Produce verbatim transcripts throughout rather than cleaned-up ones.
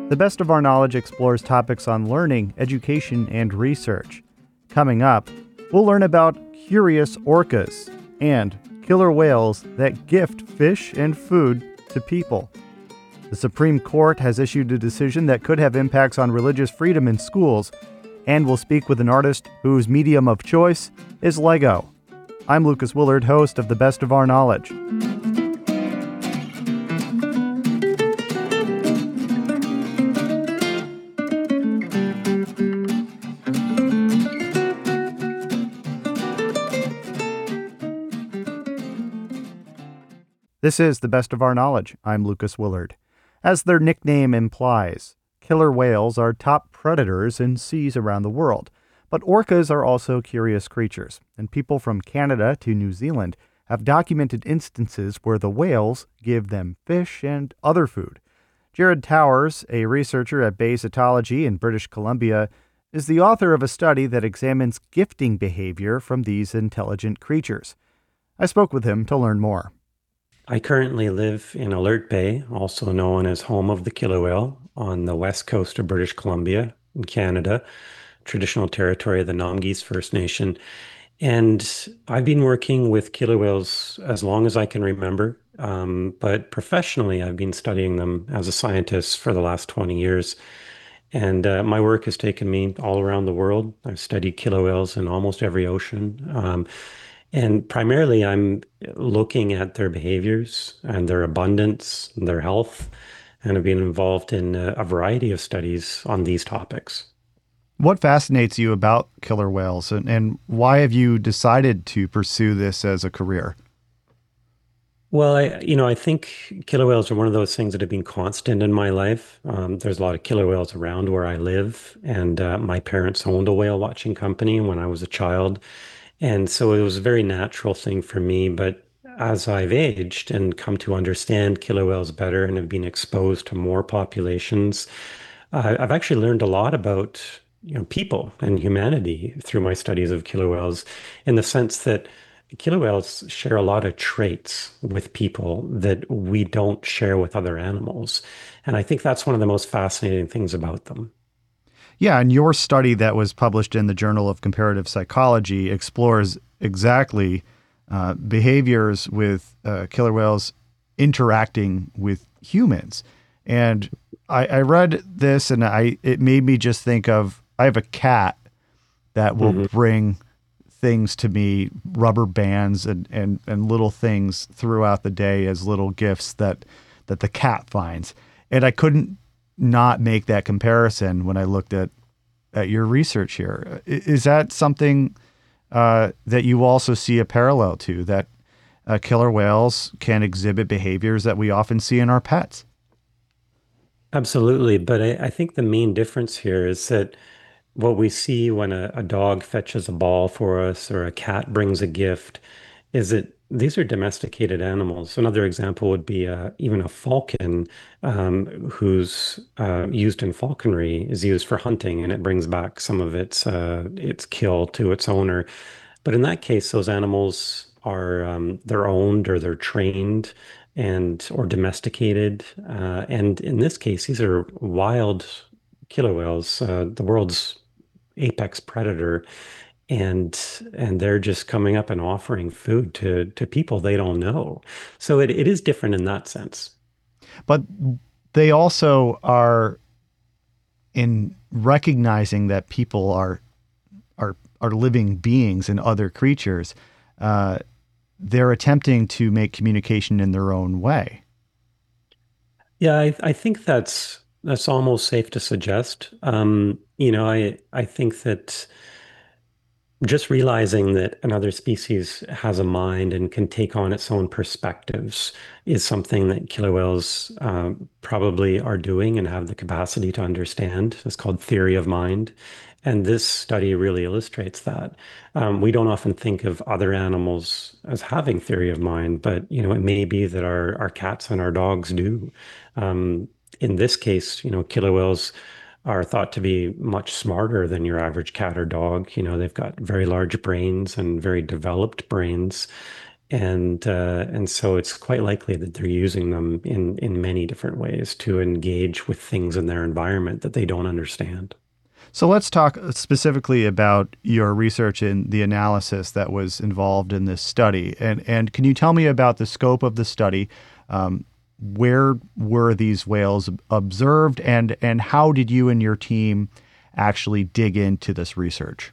The Best of Our Knowledge explores topics on learning, education, and research. Coming up, we'll learn about curious orcas and killer whales that gift fish and food to people. The Supreme Court has issued a decision that could have impacts on religious freedom in schools, and we'll speak with an artist whose medium of choice is Lego. I'm Lucas Willard, host of The Best of Our Knowledge. This is The Best of Our Knowledge. I'm Lucas Willard. As their nickname implies, killer whales are top predators in seas around the world. But orcas are also curious creatures, and people from Canada to New Zealand have documented instances where the whales give them fish and other food. Jared Towers, a researcher at Bay Cetology in British Columbia, is the author of a study that examines gifting behavior from these intelligent creatures. I spoke with him to learn more. I currently live in Alert Bay, also known as home of the killer whale, on the west coast of British Columbia in Canada, traditional territory of the Namgis First Nation. And I've been working with killer whales as long as I can remember, um, but professionally I've been studying them as a scientist for the last twenty years. And uh, my work has taken me all around the world. I've studied killer whales in almost every ocean. Um, And primarily, I'm looking at their behaviors and their abundance, and their health, and have been involved in a, a variety of studies on these topics. What fascinates you about killer whales, and, and why have you decided to pursue this as a career? Well, I, you know, I think killer whales are one of those things that have been constant in my life. Um, there's a lot of killer whales around where I live, and uh, my parents owned a whale watching company when I was a child. And so it was a very natural thing for me. But as I've aged and come to understand killer whales better and have been exposed to more populations, uh, I've actually learned a lot about, you know, people and humanity through my studies of killer whales, in the sense that killer whales share a lot of traits with people that we don't share with other animals. And I think that's one of the most fascinating things about them. Yeah, and your study that was published in the Journal of Comparative Psychology explores exactly uh, behaviors with uh, killer whales interacting with humans. And I, I read this, and I it made me just think of, I have a cat that will hmm bring things to me, rubber bands and, and, and little things throughout the day as little gifts that that the cat finds. And I couldn't not make that comparison when I looked at at your research here. I- Is that something uh, that you also see a parallel to, that uh, killer whales can exhibit behaviors that we often see in our pets? Absolutely. But I, I think the main difference here is that what we see when a, a dog fetches a ball for us or a cat brings a gift is that these are domesticated animals. Another example would be uh, even a falcon, um, who's uh, used in falconry, is used for hunting, and it brings back some of its uh, its kill to its owner. But in that case, those animals are um, they're owned or they're trained and or domesticated. Uh, and in this case, these are wild killer whales, uh, the world's apex predator, and and they're just coming up and offering food to to people they don't know. So it, it is different in that sense. But they also are, in recognizing that people are are are living beings and other creatures, uh, they're attempting to make communication in their own way. Yeah, I, I think that's that's almost safe to suggest. Um, you know, I I think that just realizing that another species has a mind and can take on its own perspectives is something that killer whales um, probably are doing and have the capacity to understand. It's called theory of mind. And this study really illustrates that. Um, we don't often think of other animals as having theory of mind, but you know, it may be that our, our cats and our dogs do. Um, in this case, you know, killer whales are thought to be much smarter than your average cat or dog. You know, they've got very large brains and very developed brains. And uh, and so it's quite likely that they're using them in in many different ways to engage with things in their environment that they don't understand. So let's talk specifically about your research and the analysis that was involved in this study. And and can you tell me about the scope of the study? Um, where were these whales observed, and and how did you and your team actually dig into this research?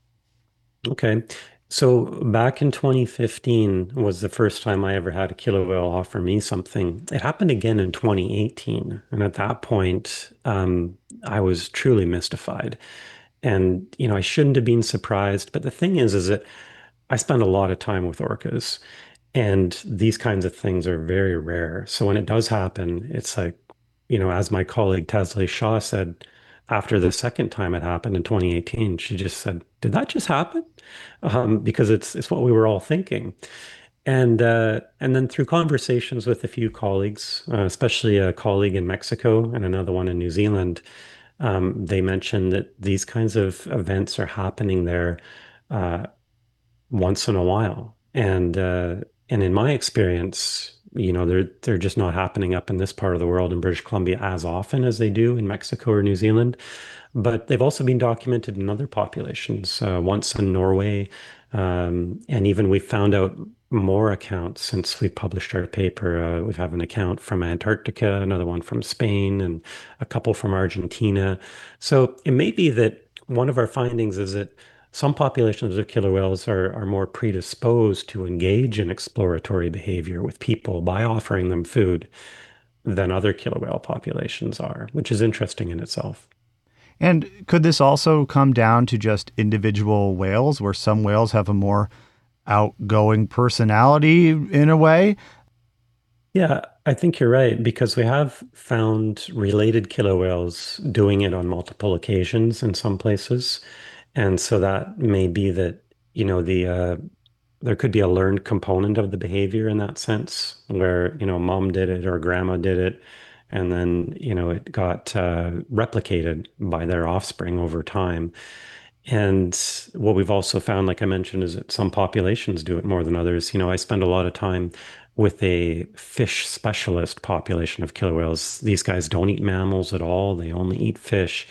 Okay. So back in twenty fifteen was the first time I ever had a killer whale offer me something. It happened again in twenty eighteen. And at that point, um, I was truly mystified. And, you know, I shouldn't have been surprised. But the thing is, is that I spend a lot of time with orcas. And these kinds of things are very rare. So when it does happen, it's like, you know, as my colleague Tasli Shaw said, after the second time it happened in twenty eighteen, she just said, "Did that just happen?" Um, because it's it's what we were all thinking. And uh, and then through conversations with a few colleagues, uh, especially a colleague in Mexico and another one in New Zealand, um, they mentioned that these kinds of events are happening there uh, once in a while. And uh, and in my experience, you know, they're they're just not happening up in this part of the world in British Columbia as often as they do in Mexico or New Zealand. But they've also been documented in other populations, uh, once in Norway. Um, and even we found out more accounts since we published our paper. Uh, we have an account from Antarctica, another one from Spain, and a couple from Argentina. So it may be that one of our findings is that some populations of killer whales are, are more predisposed to engage in exploratory behavior with people by offering them food than other killer whale populations are, which is interesting in itself. And could this also come down to just individual whales, where some whales have a more outgoing personality in a way? Yeah, I think you're right because we have found related killer whales doing it on multiple occasions in some places. And so that may be that, you know, the uh, there could be a learned component of the behavior in that sense where, you know, mom did it or grandma did it, and then, you know, it got uh, replicated by their offspring over time. And what we've also found, like I mentioned, is that some populations do it more than others. You know, I spend a lot of time with a fish specialist population of killer whales. These guys don't eat mammals at all. They only eat fish.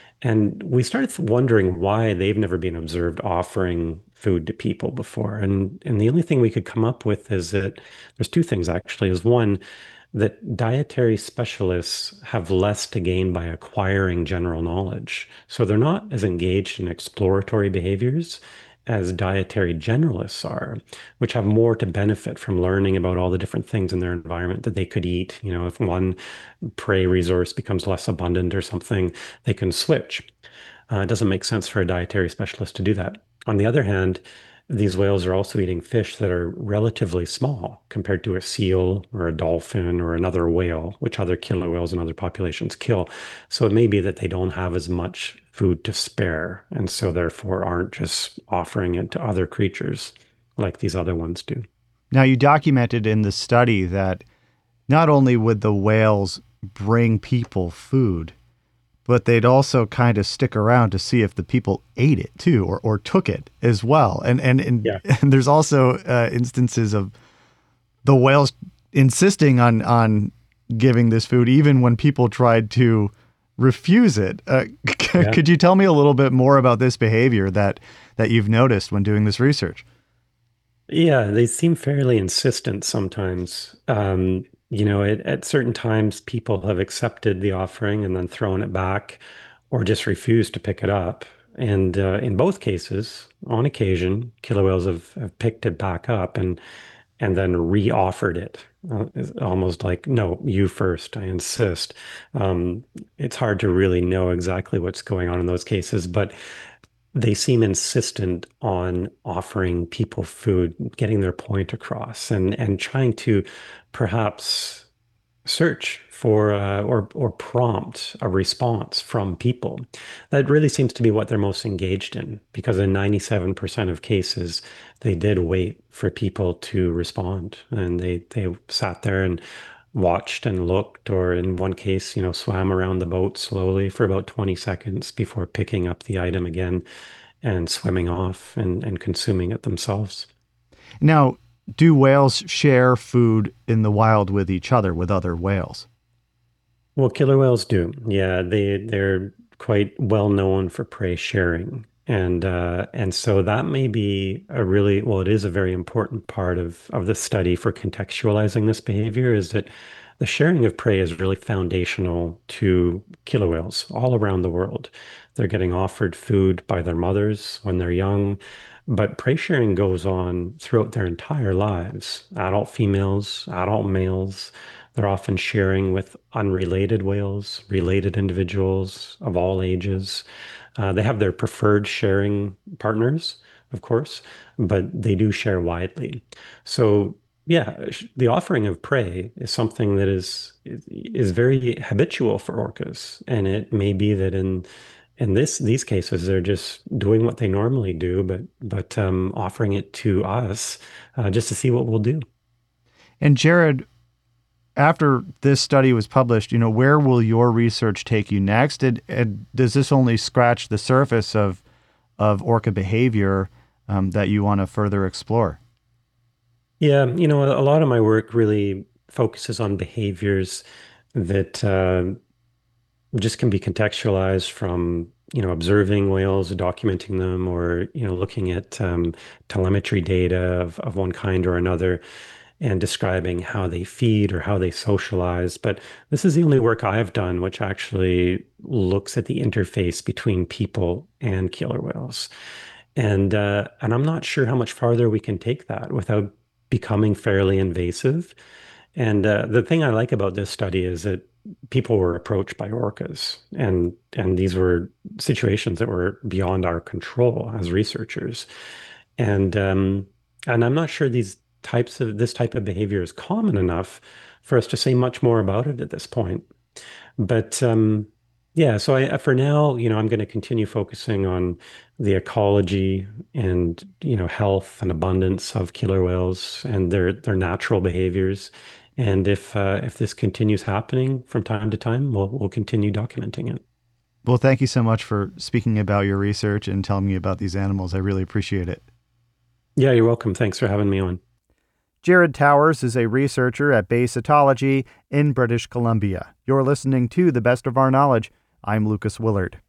And we started wondering why they've never been observed offering food to people before. And and the only thing we could come up with is that there's two things actually. Is one, that dietary specialists have less to gain by acquiring general knowledge. So they're not as engaged in exploratory behaviors as dietary generalists are, which have more to benefit from learning about all the different things in their environment that they could eat. You know, if one prey resource becomes less abundant or something, they can switch. Uh, it doesn't make sense for a dietary specialist to do that. On the other hand, these whales are also eating fish that are relatively small compared to a seal or a dolphin or another whale, which other killer whales and other populations kill. So it may be that they don't have as much food to spare, and so therefore aren't just offering it to other creatures like these other ones do. Now, you documented in the study that not only would the whales bring people food, but they'd also kind of stick around to see if the people ate it too, or, or took it as well. And and and, Yeah. and there's also uh, instances of the whales insisting on on giving this food, even when people tried to refuse it. Uh, Yeah. could you tell me a little bit more about this behavior that that you've noticed when doing this research? Yeah, they seem fairly insistent sometimes. Um, you know, at, at certain times, people have accepted the offering and then thrown it back or just refused to pick it up. And uh, in both cases, on occasion, killer whales have, have picked it back up and and then re-offered it. Uh, it's almost like, no, you first, I insist. Um, it's hard to really know exactly what's going on in those cases, but they seem insistent on offering people food, getting their point across, and and trying to perhaps search for uh, or or prompt a response from people. That really seems to be what they're most engaged in, because in ninety-seven percent of cases, they did wait for people to respond, and they they sat there and watched and looked, or in one case, you know, swam around the boat slowly for about twenty seconds before picking up the item again and swimming off and, and consuming it themselves. Now, Do whales share food in the wild with each other, with other whales? Well, killer whales do. Yeah, they they're quite well known for prey sharing. And uh, and so that may be a really, well, it is a very important part of of the study for contextualizing this behavior, is that the sharing of prey is really foundational to killer whales all around the world. They're getting offered food by their mothers when they're young, but prey sharing goes on throughout their entire lives. Adult females, adult males. They're often sharing with unrelated whales, related individuals of all ages. Uh, they have their preferred sharing partners, of course, but they do share widely. So, yeah, sh- the offering of prey is something that is is very habitual for orcas, and it may be that in in this these cases they're just doing what they normally do, but but um, offering it to us uh, just to see what we'll do. And Jared, after this study was published, you know, where will your research take you next? And, and does this only scratch the surface of of orca behavior um, that you want to further explore? Yeah, you know, a, a lot of my work really focuses on behaviors that uh, just can be contextualized from, you know, observing whales, documenting them, or, you know, looking at um, telemetry data of, of one kind or another and describing how they feed or how they socialize. But this is the only work I've done which actually looks at the interface between people and killer whales. And uh, and I'm not sure how much farther we can take that without becoming fairly invasive. And uh, the thing I like about this study is that people were approached by orcas, and and these were situations that were beyond our control as researchers. And um, and I'm not sure these types of this type of behavior is common enough for us to say much more about it at this point. But um, yeah, so I, for now, you know, I'm going to continue focusing on the ecology and, you know, health and abundance of killer whales and their their natural behaviors. And if uh, if this continues happening from time to time, we'll we'll continue documenting it. Well, thank you so much for speaking about your research and telling me about these animals. I really appreciate it. Yeah, you're welcome. Thanks for having me on. Jared Towers is a researcher at Bay Cytology in British Columbia. You're listening to The Best of Our Knowledge. I'm Lucas Willard.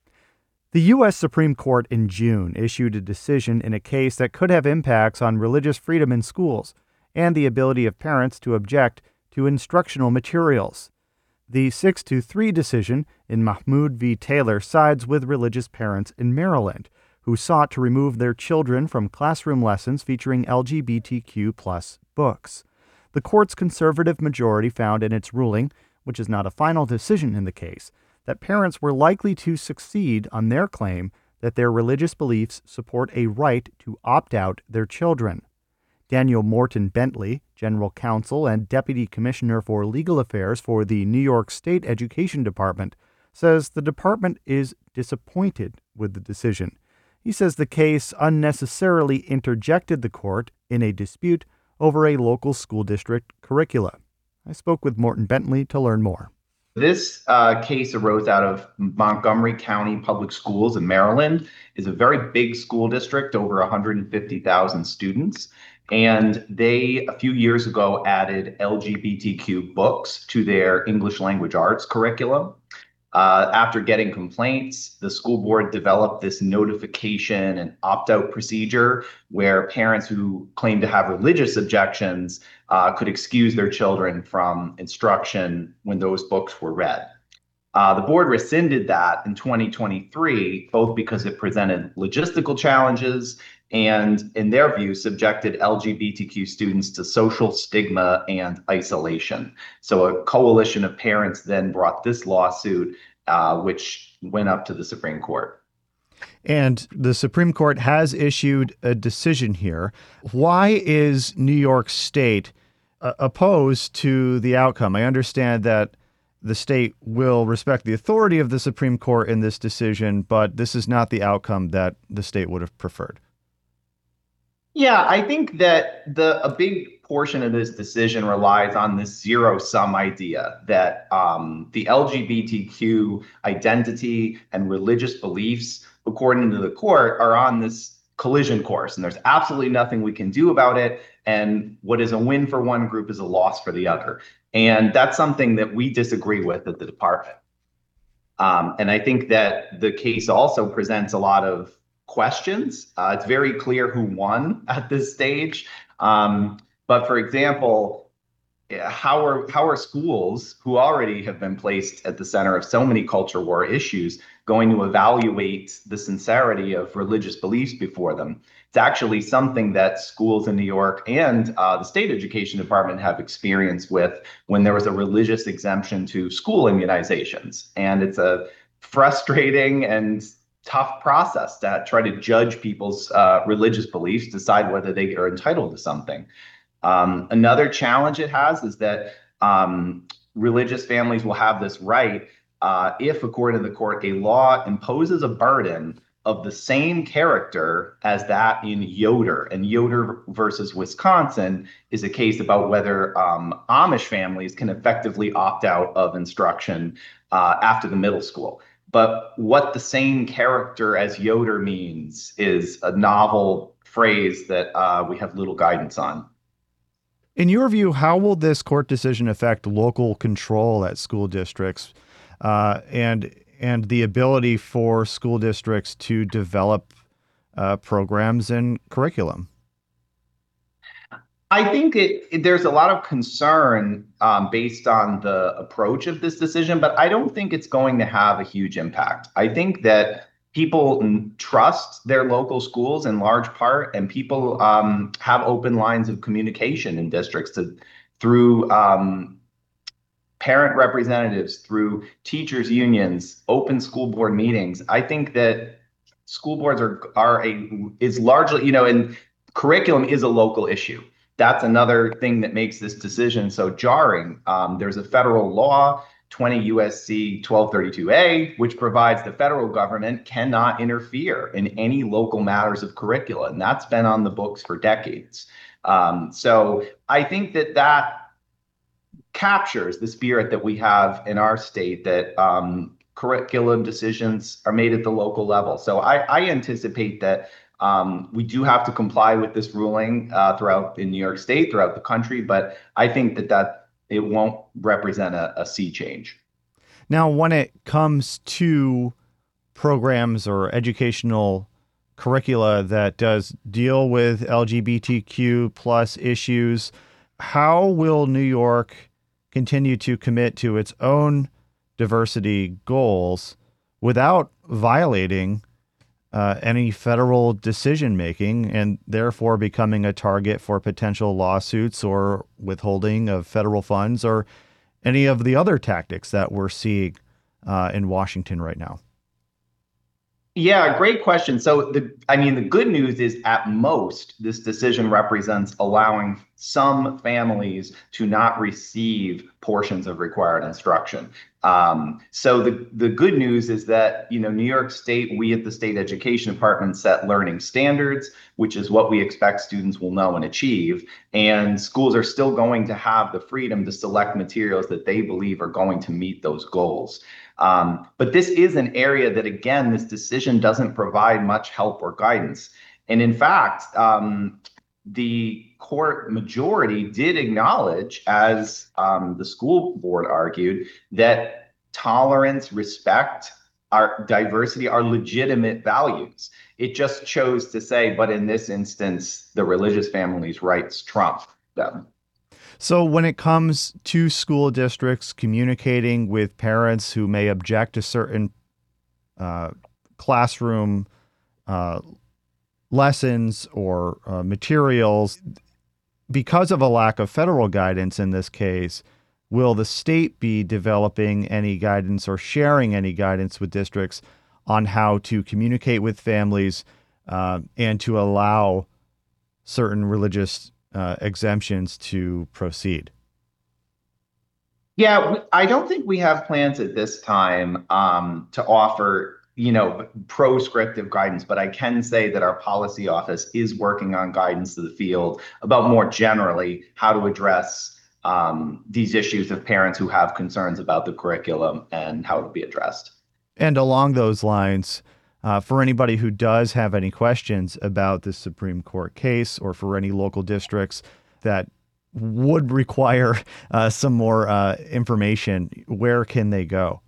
The U S Supreme Court in June issued a decision in a case that could have impacts on religious freedom in schools and the ability of parents to object to instructional materials. The six to three decision in Mahmoud v. Taylor sides with religious parents in Maryland, who sought to remove their children from classroom lessons featuring L G B T Q plus books. The court's conservative majority found in its ruling, which is not a final decision in the case, that parents were likely to succeed on their claim that their religious beliefs support a right to opt out their children. Daniel Morton Bentley, General Counsel and Deputy Commissioner for Legal Affairs for the New York State Education Department, says the department is disappointed with the decision. He says the case unnecessarily interjected the court in a dispute over a local school district curricula. I spoke with Morton Bentley to learn more. This uh, case arose out of Montgomery County Public Schools in Maryland. Is a very big school district, over one hundred fifty thousand students. And they, a few years ago, added L G B T Q books to their English language arts curriculum. Uh, after getting complaints, the school board developed this notification and opt-out procedure where parents who claim to have religious objections uh, could excuse their children from instruction when those books were read. Uh, the board rescinded that in twenty twenty-three, both because it presented logistical challenges and, in their view, subjected L G B T Q students to social stigma and isolation. So a coalition of parents then brought this lawsuit, uh, which went up to the Supreme Court. And the Supreme Court has issued a decision here. Why is New York State uh, opposed to the outcome? I understand that the state will respect the authority of the Supreme Court in this decision, but this is not the outcome that the state would have preferred. Yeah, I think that the a big portion of this decision relies on this zero sum idea that um, the L G B T Q identity and religious beliefs, according to the court, are on this collision course, and there's absolutely nothing we can do about it. and what is a win for one group is a loss for the other. And that's something that we disagree with at the department. Um, and I think that the case also presents a lot of questions. Uh, it's very clear who won at this stage. Um, but for example, how are how are schools who already have been placed at the center of so many culture war issues going to evaluate the sincerity of religious beliefs before them? It's actually something that schools in New York and uh, the state education department have experience with when there was a religious exemption to school immunizations. And it's a frustrating and tough process to try to judge people's uh, religious beliefs, decide whether they are entitled to something. Um, another challenge it has is that um, religious families will have this right uh, if, according to the court, a law imposes a burden of the same character as that in Yoder. And Yoder versus Wisconsin is a case about whether um, Amish families can effectively opt out of instruction uh, after the middle school. But what the same character as Yoder means is a novel phrase that uh, we have little guidance on. In your view, how will this court decision affect local control at school districts uh, and and the ability for school districts to develop uh, programs and curriculum? I think it, it there's a lot of concern um, based on the approach of this decision, but I don't think it's going to have a huge impact. I think that people trust their local schools in large part, and people um, have open lines of communication in districts to, through um, parent representatives, through teachers unions, open school board meetings. I think that school boards are are a is largely, you know, and curriculum is a local issue. That's another thing that makes this decision so jarring. Um, there's a federal law, twenty U S C twelve thirty-two A, which provides the federal government cannot interfere in any local matters of curricula. And that's been on the books for decades. Um, so I think that that captures the spirit that we have in our state, that um, curriculum decisions are made at the local level. So I, I anticipate that um, we do have to comply with this ruling uh, throughout in New York State, throughout the country. But I think that that it won't represent a, a sea change. Now, when it comes to programs or educational curricula that does deal with L G B T Q plus issues, how will New York continue to commit to its own diversity goals without violating uh, any federal decision making and therefore becoming a target for potential lawsuits or withholding of federal funds or any of the other tactics that we're seeing uh, in Washington right now? Yeah, great question. So the, I mean, the good news is at most, this decision represents allowing some families to not receive portions of required instruction. Um, so the, the good news is that, you know, New York State, we at the state education department set learning standards, which is what we expect students will know and achieve. And schools are still going to have the freedom to select materials that they believe are going to meet those goals. Um, but this is an area that, again, this decision doesn't provide much help or guidance. And in fact, um, the court majority did acknowledge, as um, the school board argued, that tolerance, respect, our diversity are legitimate values. It just chose to say, but in this instance, the religious family's rights trump them. So when it comes to school districts communicating with parents who may object to certain uh, classroom uh, lessons or uh, materials, because of a lack of federal guidance in this case, will the state be developing any guidance or sharing any guidance with districts on how to communicate with families uh, and to allow certain religious Uh, exemptions to proceed? Yeah, I don't think we have plans at this time um, to offer, you know, proscriptive guidance, but I can say that our policy office is working on guidance to the field about more generally how to address um, these issues of parents who have concerns about the curriculum and how it will be addressed. And along those lines, Uh, for anybody who does have any questions about this Supreme Court case, or for any local districts that would require uh, some more uh, information, where can they go?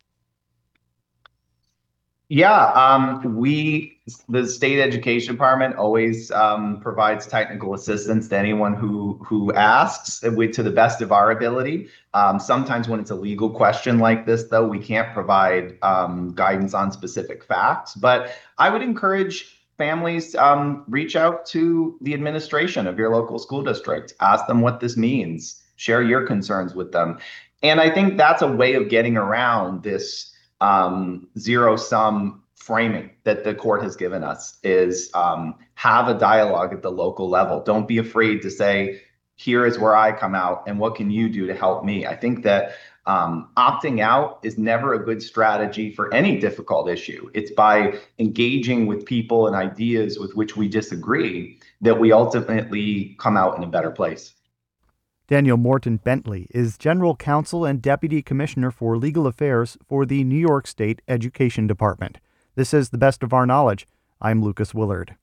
Yeah, um, we, the state education department always um, provides technical assistance to anyone who who asks, with, to the best of our ability. Um, sometimes when it's a legal question like this, though, we can't provide um, guidance on specific facts. But I would encourage families, um, reach out to the administration of your local school district, ask them what this means, share your concerns with them. And I think that's a way of getting around this um, zero sum framing that the court has given us, is um, have a dialogue at the local level. Don't be afraid to say, here is where I come out and what can you do to help me? I think that um, opting out is never a good strategy for any difficult issue. It's by engaging with people and ideas with which we disagree that we ultimately come out in a better place. Daniel Morton Bentley is General Counsel and Deputy Commissioner for Legal Affairs for the New York State Education Department. This is The Best of Our Knowledge. I'm Lucas Willard.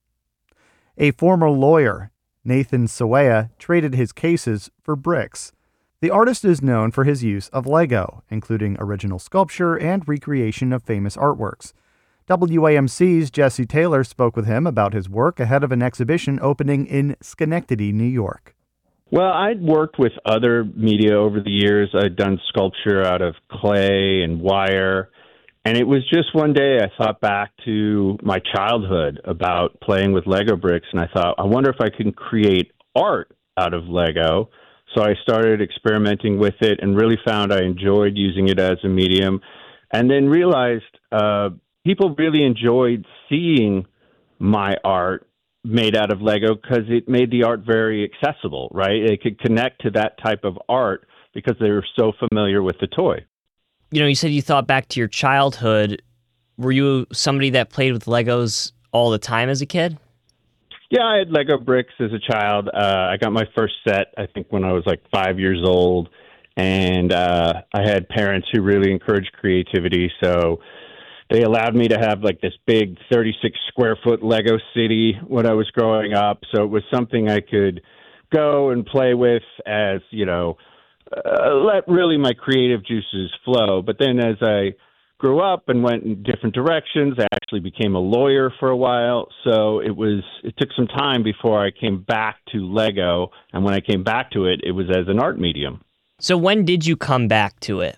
A former lawyer, Nathan Sawaya, traded his cases for bricks. The artist is known for his use of Lego, including original sculpture and recreation of famous artworks. W A M C's Jesse Taylor spoke with him about his work ahead of an exhibition opening in Schenectady, New York. Well, I'd worked with other media over the years. I'd done sculpture out of clay and wire. And it was just one day I thought back to my childhood about playing with Lego bricks. And I thought, I wonder if I can create art out of Lego. So I started experimenting with it and really found I enjoyed using it as a medium. And then realized uh, people really enjoyed seeing my art made out of Lego because it made the art very accessible, right? They could connect to that type of art because they were so familiar with the toy. You know, you said you thought back to your childhood. Were you somebody that played with Legos all the time as a kid? Yeah, I had Lego bricks as a child. Uh, I got my first set, I think, when I was like five years old. And uh, I had parents who really encouraged creativity, so they allowed me to have like this big thirty-six square foot Lego city when I was growing up. So it was something I could go and play with as, you know, uh, let really my creative juices flow. But then as I grew up and went in different directions, I actually became a lawyer for a while. So it was, it took some time before I came back to Lego. And when I came back to it, it was as an art medium. So when did you come back to it?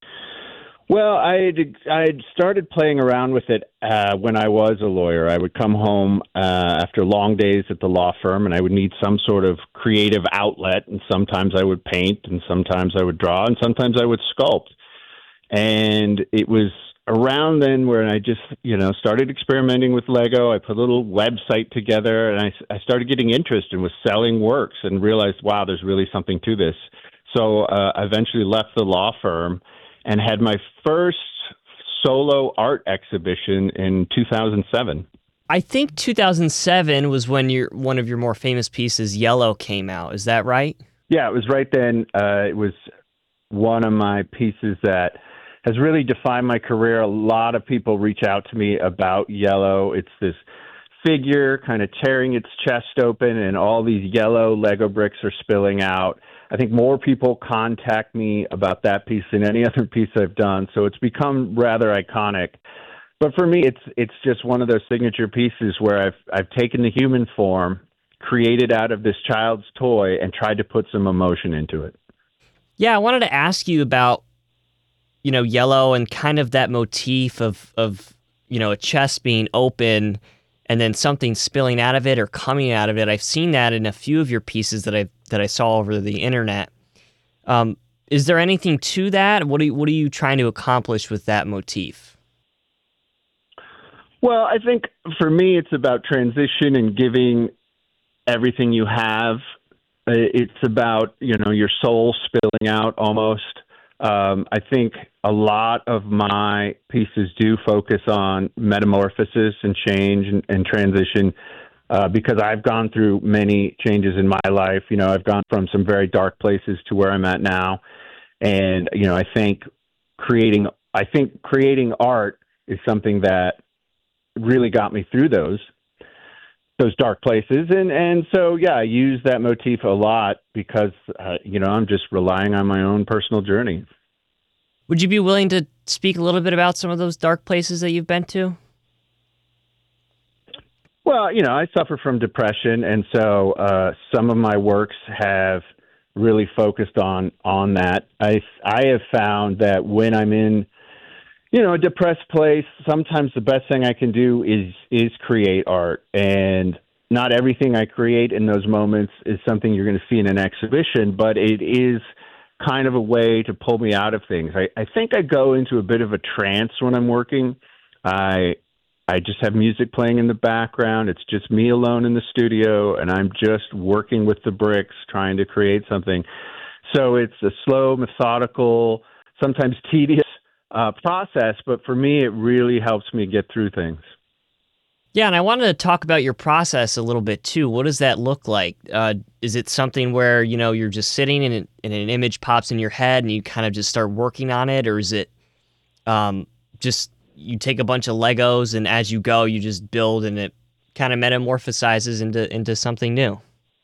Well, I I'd started playing around with it uh, when I was a lawyer. I would come home uh, after long days at the law firm, and I would need some sort of creative outlet. And sometimes I would paint, and sometimes I would draw, and sometimes I would sculpt. And it was around then where I just, you know, started experimenting with Lego. I put a little website together, and I, I started getting interest and was selling works and realized, wow, there's really something to this. So uh, I eventually left the law firm and had my first solo art exhibition in two thousand seven. I think two thousand seven was when your one of your more famous pieces, Yellow, came out. Is that right? Yeah, it was right then. Uh, it was one of my pieces that has really defined my career. A lot of people reach out to me about Yellow. It's this figure kind of tearing its chest open, and all these yellow Lego bricks are spilling out. I think more people contact me about that piece than any other piece I've done, so it's become rather iconic. But for me, it's it's just one of those signature pieces where I've I've taken the human form, created out of this child's toy, and tried to put some emotion into it. Yeah, I wanted to ask you about, you know, Yellow and kind of that motif of of you know a chest being open and then something spilling out of it or coming out of it. I've seen that in a few of your pieces that I that I saw over the internet. Um, is there anything to that? What are you, what are you trying to accomplish with that motif? Well, I think for me, it's about transition and giving everything you have. It's about, you know, your soul spilling out almost. Um, I think a lot of my pieces do focus on metamorphosis and change and, and transition uh, because I've gone through many changes in my life. You know, I've gone from some very dark places to where I'm at now. And, you know, I think creating, I think creating art is something that really got me through those those dark places. And, and so, yeah, I use that motif a lot because, uh, you know, I'm just relying on my own personal journey. Would you be willing to speak a little bit about some of those dark places that you've been to? Well, you know, I suffer from depression, and so uh, some of my works have really focused on on that. I I have found that when I'm in, you know, a depressed place, sometimes the best thing I can do is is create art. And not everything I create in those moments is something you're going to see in an exhibition, but it is kind of a way to pull me out of things. I, I think I go into a bit of a trance when I'm working. I I just have music playing in the background. It's just me alone in the studio, and I'm just working with the bricks, trying to create something. So it's a slow, methodical, sometimes tedious uh, process, but for me, it really helps me get through things. Yeah, and I wanted to talk about your process a little bit too. What does that look like? Uh, is it something where, you know, you're just sitting and, it, and an image pops in your head and you kind of just start working on it? Or is it um, just you take a bunch of Legos and as you go, you just build and it kind of metamorphosizes into into something new?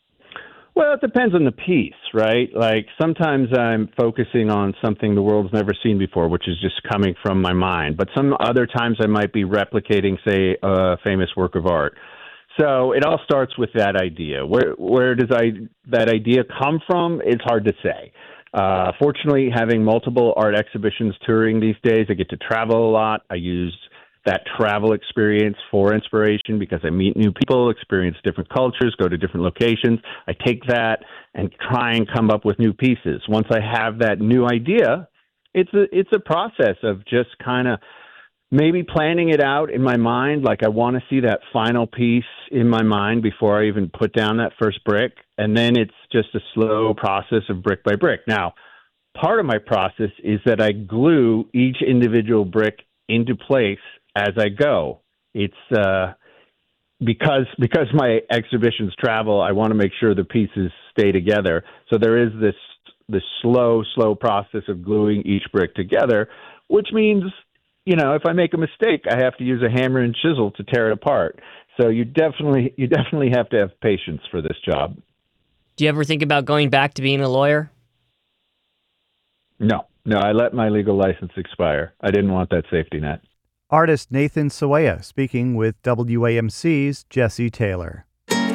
Well, it depends on the piece, right? Like sometimes I'm focusing on something the world's never seen before, which is just coming from my mind. But some other times I might be replicating, say, a famous work of art. So it all starts with that idea. Where where does I that idea come from? It's hard to say. Uh, fortunately, having multiple art exhibitions touring these days, I get to travel a lot. I use that travel experience for inspiration because I meet new people, experience different cultures, go to different locations. I take that and try and come up with new pieces. Once I have that new idea, it's a it's a process of just kind of maybe planning it out in my mind. Like I want to see that final piece in my mind before I even put down that first brick. And then it's just a slow process of brick by brick. Now, part of my process is that I glue each individual brick into place as I go. It's uh, because because my exhibitions travel, I want to make sure the pieces stay together. So there is this this slow, slow process of gluing each brick together, which means, you know, if I make a mistake, I have to use a hammer and chisel to tear it apart. So you definitely you definitely have to have patience for this job. Do you ever think about going back to being a lawyer? No, no, I let my legal license expire. I didn't want that safety net. Artist Nathan Sawaya speaking with W A M C's Jesse Taylor.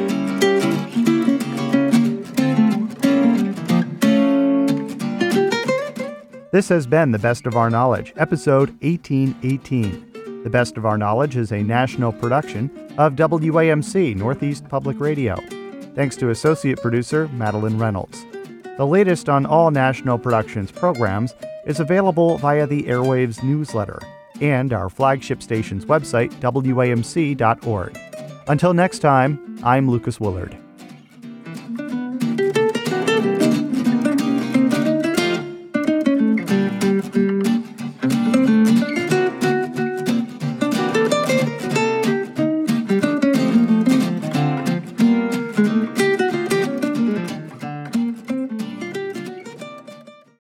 This has been The Best of Our Knowledge, episode eighteen eighteen. The Best of Our Knowledge is a national production of W A M C Northeast Public Radio. Thanks to associate producer Madeline Reynolds. The latest on all National Productions programs is available via the Airwaves newsletter and our flagship station's website, W A M C dot org. Until next time, I'm Lucas Willard.